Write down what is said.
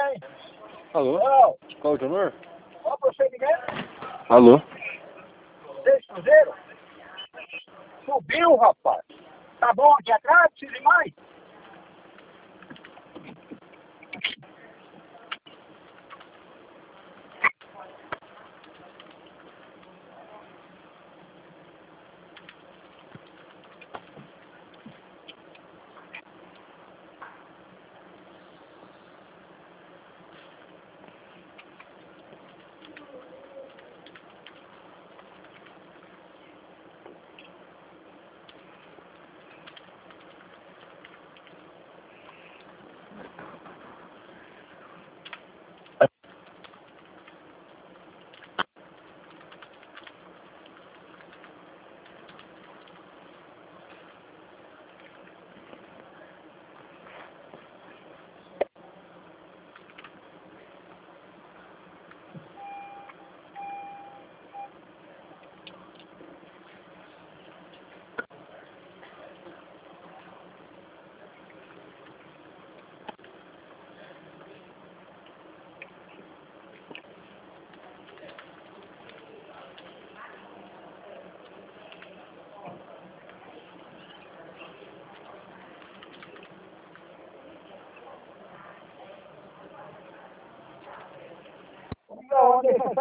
hein? Alô? Não. Qual é o teu número? Qual o procedimento? Alô? 6 Cruzeiro? Subiu, rapaz. Tá bom aqui atrás? Precisa de mais? Não, deixa